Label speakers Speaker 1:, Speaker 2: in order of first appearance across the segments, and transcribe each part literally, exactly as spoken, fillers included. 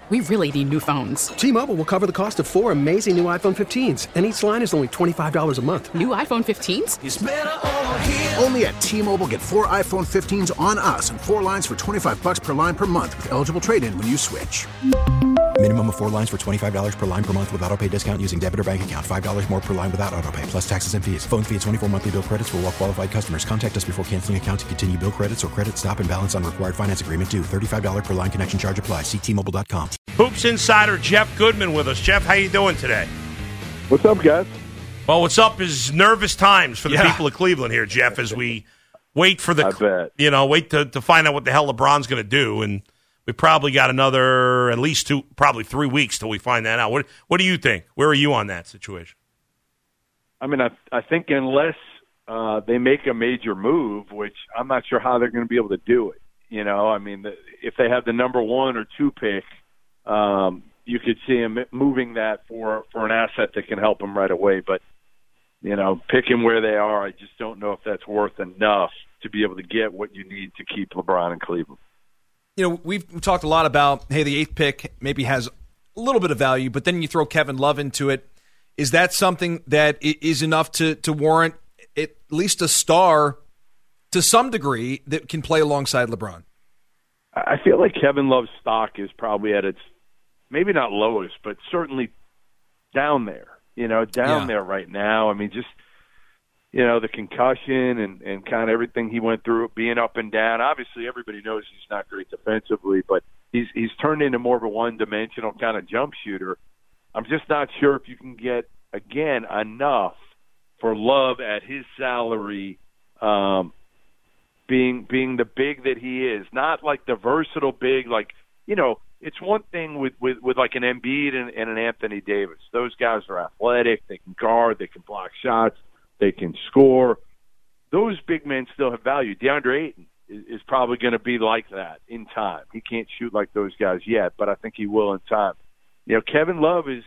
Speaker 1: We really need new phones.
Speaker 2: T-Mobile will cover the cost of four amazing new iPhone fifteens, and each line is only twenty-five dollars a month.
Speaker 1: New iPhone fifteens?
Speaker 3: It's better over here.
Speaker 4: Only at T-Mobile, get four iPhone fifteens on us and four lines for twenty-five dollars per line per month with eligible trade-in when you switch.
Speaker 5: Minimum of four lines for twenty-five dollars per line per month with autopay discount using debit or bank account. five dollars more per line without autopay, plus taxes and fees. Phone fee at twenty-four monthly bill credits for well-qualified customers. Contact us before canceling account to continue bill credits or credit stop and balance on required finance agreement due. thirty-five dollars per line connection charge applies. See T Mobile dot com.
Speaker 6: Hoops Insider Jeff Goodman with us. Jeff, how you doing today?
Speaker 7: What's up, guys?
Speaker 6: Well, what's up is nervous times for the
Speaker 7: Yeah.
Speaker 6: people of Cleveland here, Jeff, as we wait for the,
Speaker 7: I bet.
Speaker 6: you know, wait to, to find out what the hell LeBron's going to do. And we probably got another, at least two, probably three weeks till we find that out. What, what do you think? Where are you on that situation?
Speaker 7: I mean, I, I think unless uh, they make a major move, which I'm not sure how they're going to be able to do it. You know, I mean, the, if they have the number one or two pick, um, you could see him moving that for, for an asset that can help him right away. But, you know, picking where they are, I just don't know if that's worth enough to be able to get what you need to keep LeBron in Cleveland.
Speaker 8: You know, we've talked a lot about, hey, the eighth pick maybe has a little bit of value, but then you throw Kevin Love into it. Is that something that is enough to, to warrant at least a star to some degree that can play alongside LeBron?
Speaker 7: I feel like Kevin Love's stock is probably at its, maybe not lowest, but certainly down there, you know, down
Speaker 8: Yeah.
Speaker 7: there right now. I mean, just, you know, the concussion and, and kind of everything he went through, being up and down. Obviously, everybody knows he's not great defensively, but he's he's turned into more of a one-dimensional kind of jump shooter. I'm just not sure if you can get, again, enough for Love at his salary, um, being being the big that he is. Not like the versatile big, like, you know, it's one thing with, with, with like an Embiid and, and an Anthony Davis. Those guys are athletic. They can guard. They can block shots. They can score. Those big men still have value. DeAndre Ayton is, is probably going to be like that in time. He can't shoot like those guys yet, but I think he will in time. You know, Kevin Love is,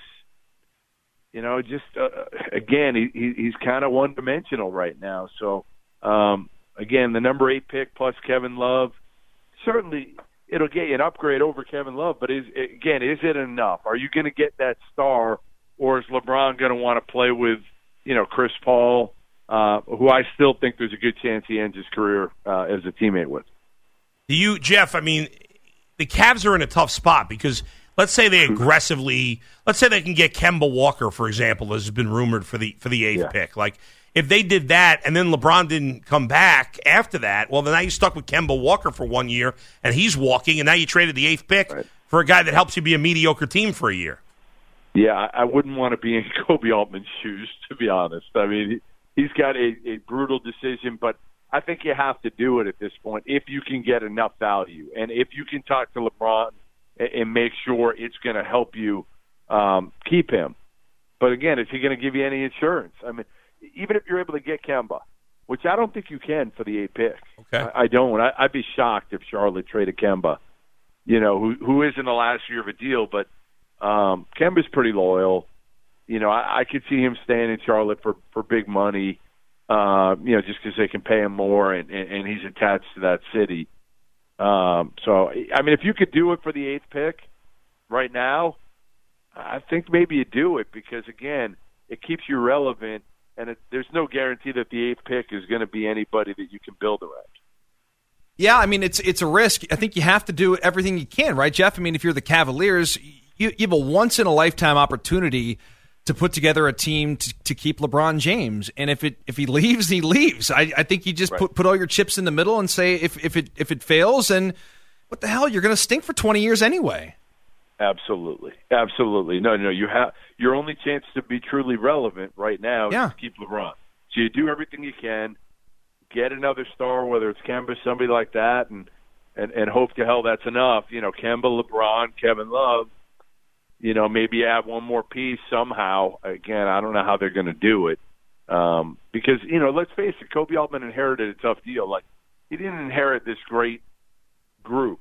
Speaker 7: you know, just, uh, again, he, he, he's kind of one-dimensional right now. So, um, again, the number eight pick plus Kevin Love, certainly – it'll get you an upgrade over Kevin Love, but is again, is it enough? Are you going to get that star, or is LeBron going to want to play with, you know, Chris Paul, uh, who I still think there's a good chance he ends his career uh, as a teammate with?
Speaker 6: Do you, Jeff, I mean, the Cavs are in a tough spot because let's say they aggressively, let's say they can get Kemba Walker, for example, as has been rumored for the for the eighth
Speaker 7: Yeah.
Speaker 6: pick. Like, if they did that and then LeBron didn't come back after that, well, then now you're stuck with Kemba Walker for one year, and he's walking, and now you traded the eighth pick
Speaker 7: Right.
Speaker 6: for a guy that helps you be a mediocre team for a year.
Speaker 7: Yeah, I I wouldn't want to be in Kobe Altman's shoes, to be honest. I mean, he, he's got a, a brutal decision, but I think you have to do it at this point if you can get enough value. And if you can talk to LeBron and, and make sure it's going to help you um, keep him. But again, is he going to give you any insurance? I mean, even if you're able to get Kemba, which I don't think you can for the eighth pick.
Speaker 6: Okay.
Speaker 7: I, I don't. I, I'd be shocked if Charlotte traded Kemba, you know, who who is in the last year of a deal. But um, Kemba's pretty loyal. You know, I, I could see him staying in Charlotte for, for big money, uh, you know, just because they can pay him more and, and, and he's attached to that city. Um, so, I mean, if you could do it for the eighth pick right now, I think maybe you do it because, again, it keeps you relevant. And it, there's no guarantee that the eighth pick is going to be anybody that you can build around.
Speaker 8: Yeah, I mean, it's it's a risk. I think you have to do everything you can, right, Jeff? I mean, if you're the Cavaliers, you, you have a once-in-a-lifetime opportunity to put together a team to, to keep LeBron James. And if it if he leaves, he leaves. I, I think you just
Speaker 7: Right.
Speaker 8: put, put all your chips in the middle and say if, if, it, if it fails, then what the hell? You're going to stink for twenty years anyway.
Speaker 7: Absolutely, absolutely. No, no, you have your only chance to be truly relevant right now
Speaker 8: Yeah.
Speaker 7: is to keep LeBron. So you do everything you can, get another star, whether it's Kemba, somebody like that, and and and hope to hell that's enough. You know, Kemba, LeBron, Kevin Love. You know, maybe add one more piece somehow. Again, I don't know how they're going to do it um, because you know, let's face it, Kobe Altman inherited a tough deal. Like he didn't inherit this great group.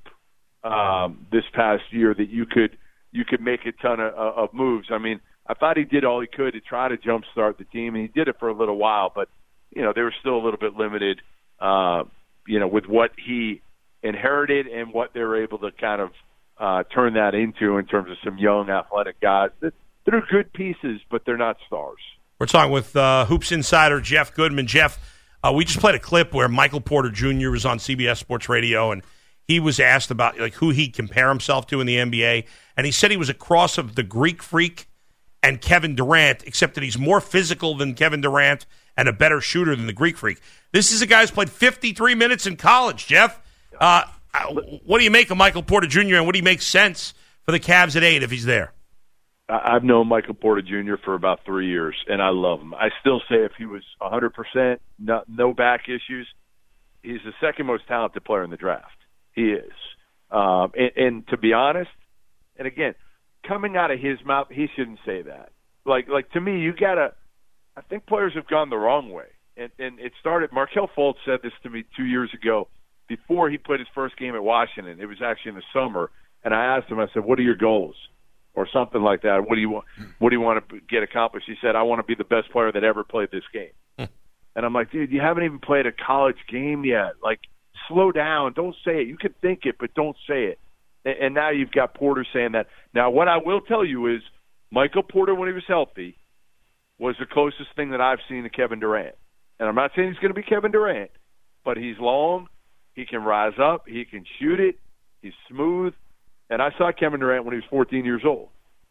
Speaker 7: Um, this past year that you could you could make a ton of, of moves. I mean, I thought he did all he could to try to jumpstart the team, and he did it for a little while. But you know, they were still a little bit limited. Uh, you know, with what he inherited and what they were able to kind of uh, turn that into in terms of some young athletic guys that, that are good pieces, but they're not stars.
Speaker 6: We're talking with uh, Hoops Insider Jeff Goodman. Jeff, uh, we just played a clip where Michael Porter Junior was on C B S Sports Radio, and he was asked about like who he'd compare himself to in the N B A, and he said he was a cross of the Greek Freak and Kevin Durant, except that he's more physical than Kevin Durant and a better shooter than the Greek Freak. This is a guy who's played fifty-three minutes in college, Jeff. Uh, what do you make of Michael Porter Junior, and what do you make sense for the Cavs at eight if he's there?
Speaker 7: I've known Michael Porter Junior for about three years, and I love him. I still say if he was one hundred percent, no, no back issues, he's the second most talented player in the draft. He is. Um, and, and to be honest, and again, coming out of his mouth, he shouldn't say that. Like, like to me, you got to – I think players have gone the wrong way. And, and it started – Markelle Fultz said this to me two years ago before he played his first game at Washington. It was actually in the summer. And I asked him, I said, what are your goals? Or something like that. What do you want? What do you want to get accomplished? He said, I want to be the best player that ever played this game. And I'm like, dude, you haven't even played a college game yet. Like, slow down. Don't say it. You can think it, but don't say it. And now you've got Porter saying that. Now, what I will tell you is Michael Porter, when he was healthy, was the closest thing that I've seen to Kevin Durant. And I'm not saying he's going to be Kevin Durant, but he's long. He can rise up. He can shoot it. He's smooth. And I saw Kevin Durant when he was fourteen years old.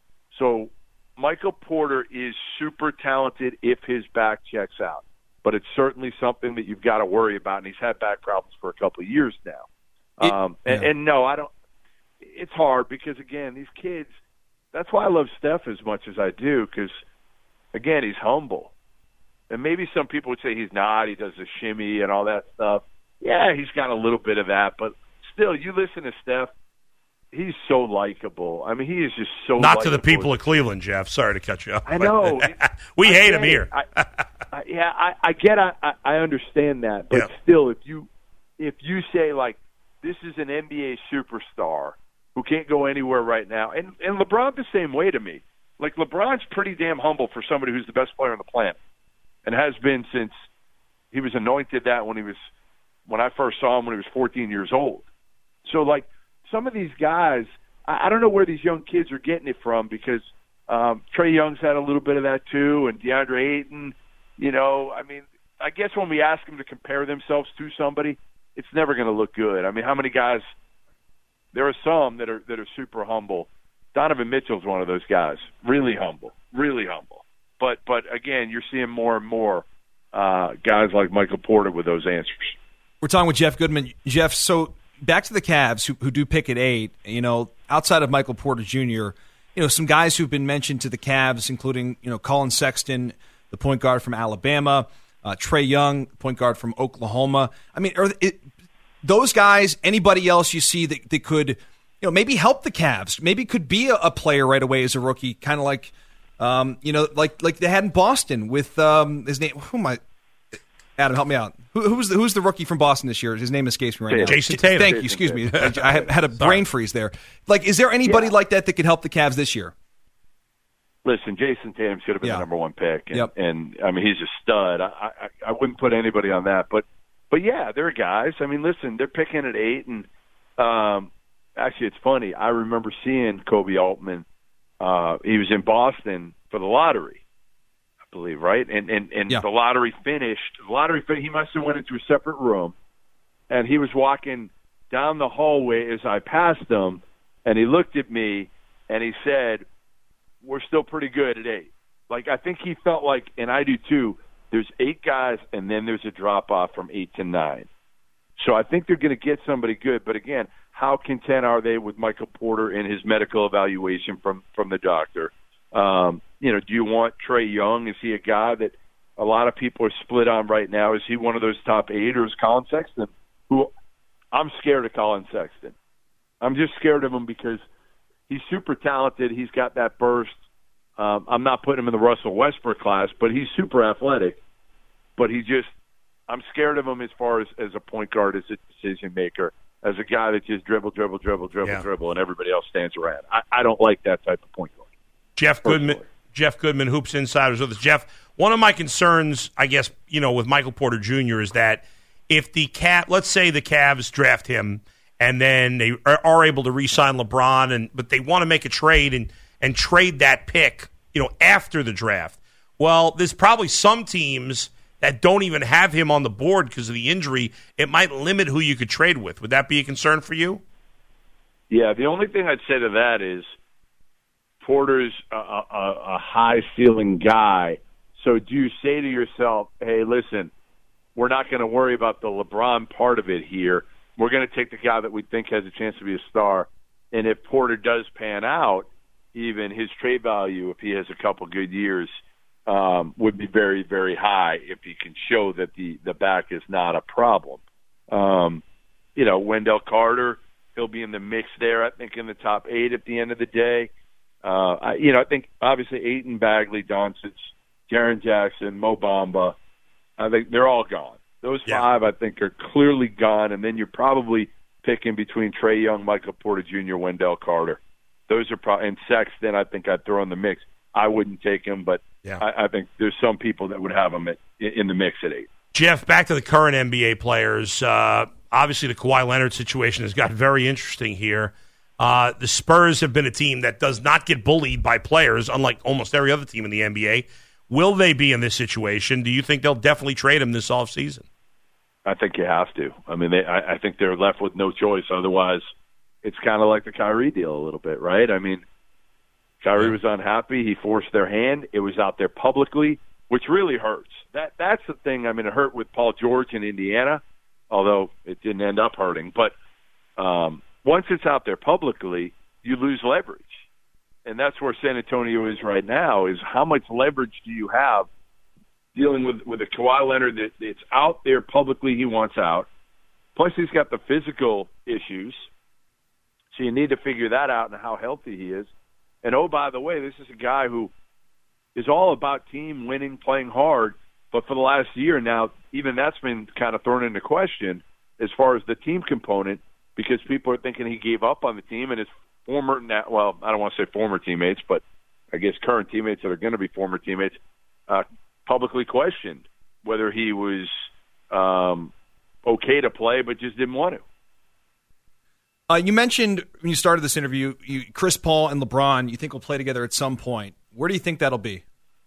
Speaker 7: So Michael Porter is super talented if his back checks out. But it's certainly something that you've got to worry about, and he's had back problems for a couple of years now.
Speaker 8: It,
Speaker 7: um, and,
Speaker 8: yeah.
Speaker 7: and, no, I don't – it's hard because, again, these kids – that's why I love Steph as much as I do because, again, he's humble. And maybe some people would say he's not. He does the shimmy and all that stuff. Yeah, he's got a little bit of that. But still, you listen to Steph, he's so likable. I mean, he is just so
Speaker 6: Not
Speaker 7: likable.
Speaker 6: to the people of Cleveland, Jeff. Sorry to cut you off.
Speaker 7: I know.
Speaker 6: we
Speaker 7: I
Speaker 6: hate him
Speaker 7: it.
Speaker 6: here.
Speaker 7: I, I, yeah, I, I get I, I understand that. But
Speaker 6: yeah.
Speaker 7: still, if you if you say, like, this is an N B A superstar who can't go anywhere right now, and, and LeBron the same way to me. Like, LeBron's pretty damn humble for somebody who's the best player on the planet and has been since he was anointed that when he was when I first saw him when he was fourteen years old. So, like, some of these guys, I don't know where these young kids are getting it from because um, Trae Young's had a little bit of that too, and DeAndre Ayton, you know, I mean, I guess when we ask them to compare themselves to somebody, it's never going to look good. I mean, how many guys, there are some that are that are super humble. Donovan Mitchell's one of those guys, really humble, really humble. But, but again, you're seeing more and more uh, guys like Michael Porter with those answers.
Speaker 8: We're talking with Jeff Goodman. Jeff, so back to the Cavs who, who do pick at eight, you know, outside of Michael Porter Junior, you know, some guys who've been mentioned to the Cavs, including, you know, Colin Sexton, the point guard from Alabama, uh, Trae Young, point guard from Oklahoma. I mean, are it, those guys, anybody else you see that, that could, you know, maybe help the Cavs, maybe could be a, a player right away as a rookie, kind of like, um, you know, like like they had in Boston with um, his name. Who am I? Adam, help me out. Who, who's the who's the rookie from Boston this year? His name escapes me right now.
Speaker 6: Jason Tatum.
Speaker 8: Thank you.
Speaker 7: Jason
Speaker 8: Excuse me. I, I had a brain freeze there. Like, is there anybody
Speaker 7: Yeah.
Speaker 8: like that that could help the Cavs this year?
Speaker 7: Listen, Jason Tatum should have been
Speaker 8: Yeah.
Speaker 7: the number one pick, and,
Speaker 8: Yep.
Speaker 7: and I mean he's a stud. I, I I wouldn't put anybody on that, but but yeah, there are guys. I mean, listen, they're picking at eight, and um, actually, it's funny. I remember seeing Kobe Altman. Uh, he was in Boston for the lottery, I believe, right? And and and
Speaker 8: Yeah.
Speaker 7: the lottery finished. The lottery fin- he must have went into a separate room, and he was walking down the hallway as I passed him, and he looked at me, and he said, we're still pretty good at eight. Like, I think he felt like, and I do too, there's eight guys, and then there's a drop-off from eight to nine. So I think they're going to get somebody good. But, again, how content are they with Michael Porter and his medical evaluation from, from the doctor? Um, you know, do you want Trae Young? Is he a guy that a lot of people are split on right now? Is he one of those top eight, or is Colin Sexton, who I'm scared of Colin Sexton. I'm just scared of him because he's super talented. He's got that burst. Um, I'm not putting him in the Russell Westbrook class, but he's super athletic. But he just, I'm scared of him as far as, as a point guard, as a decision maker, as a guy that just dribble, dribble, dribble, dribble,
Speaker 6: Yeah.
Speaker 7: dribble, and everybody else stands around. I, I don't like that type of point guard.
Speaker 6: Jeff Goodman,
Speaker 7: Personally.
Speaker 6: Jeff Goodman, Hoops Insiders with us. Jeff, one of my concerns, I guess, you know, with Michael Porter Junior is that if the Cav, let's say the Cavs draft him and then they are, are able to re-sign LeBron, and but they want to make a trade and and trade that pick, you know, after the draft. Well, there's probably some teams that don't even have him on the board because of the injury. It might limit who you could trade with. Would that be a concern for you?
Speaker 7: Yeah, the only thing I'd say to that is Porter's a, a, a high-ceiling guy. So do you say to yourself, hey, listen, we're not going to worry about the LeBron part of it here. We're going to take the guy that we think has a chance to be a star. And if Porter does pan out, even his trade value, if he has a couple good years, um, would be very, very high if he can show that the, the back is not a problem. Um, you know, Wendell Carter, he'll be in the mix there, I think, in the top eight at the end of the day. Uh, I, you know, I think, obviously, Ayton, Bagley, Doncic, Jaren Jackson, Mo Bamba, I think they're all gone. Those
Speaker 6: yeah.
Speaker 7: five, I think, are clearly gone, and then you're probably picking between Trae Young, Michael Porter Junior, Wendell Carter. Those are probably, and Sexton, I think I'd throw in the mix. I wouldn't take him, but
Speaker 6: yeah.
Speaker 7: I, I think there's some people that would have him at, in the mix at eight.
Speaker 6: Jeff, back to the current N B A players. Uh, obviously, the Kawhi Leonard situation has got very interesting here. Uh, the Spurs have been a team that does not get bullied by players, unlike almost every other team in the N B A. Will they be in this situation? Do you think they'll definitely trade him this offseason?
Speaker 7: I think you have to. I mean, they, I, I think they're left with no choice. Otherwise, it's kind of like the Kyrie deal a little bit, right? I mean, Kyrie yeah. was unhappy. He forced their hand. It was out there publicly, which really hurts. That That's the thing. I mean, it hurt with Paul George in Indiana, although it didn't end up hurting. But um, once it's out there publicly, you lose leverage. And that's where San Antonio is right now, is how much leverage do you have dealing with, with a Kawhi Leonard that it's out there publicly he wants out. Plus he's got the physical issues. So you need to figure that out and how healthy he is. And, oh, by the way, this is a guy who is all about team winning, playing hard. But for the last year now, even that's been kind of thrown into question as far as the team component, because people are thinking he gave up on the team and his former, well, I don't want to say former teammates, but I guess current teammates that are going to be former teammates, uh, publicly questioned whether he was um, okay to play but just didn't want to.
Speaker 8: Uh, you mentioned when you started this interview, you, Chris Paul and LeBron, you think will play together at some point. Where do you think that'll be?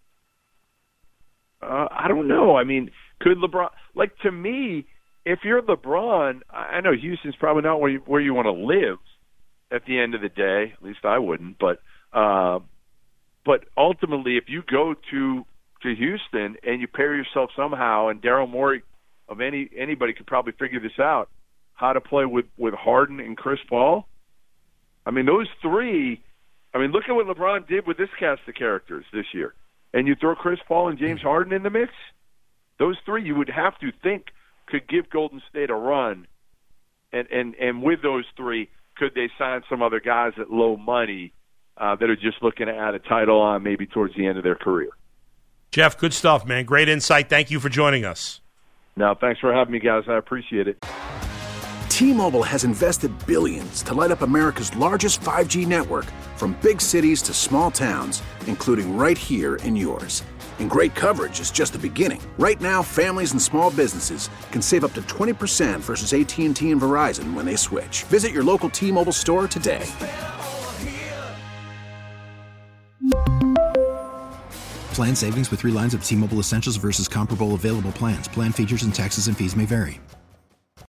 Speaker 7: Uh, I don't know. I mean, could LeBron – like, to me, if you're LeBron, I know Houston's probably not where you, where you want to live at the end of the day. At least I wouldn't. But uh, but ultimately, if you go to to Houston and you pair yourself somehow, and Daryl Morey of any anybody could probably figure this out, how to play with, with Harden and Chris Paul. I mean, those three, I mean, look at what LeBron did with this cast of characters this year. And you throw Chris Paul and James Harden in the mix, those three you would have to think could give Golden State a run. And, and, and with those three, could they sign some other guys at low money uh, that are just looking to add a title on maybe towards the end of their career?
Speaker 6: Jeff, good stuff, man. Great insight. Thank you for joining us.
Speaker 7: No, thanks for having me, guys. I appreciate it.
Speaker 4: T-Mobile has invested billions to light up America's largest five G network, from big cities to small towns, including right here in yours. And great coverage is just the beginning. Right now, families and small businesses can save up to twenty percent versus A T and T and Verizon when they switch. Visit your local T-Mobile store today.
Speaker 5: Plan savings with three lines of T-Mobile Essentials versus comparable available plans. Plan features and taxes and fees may vary.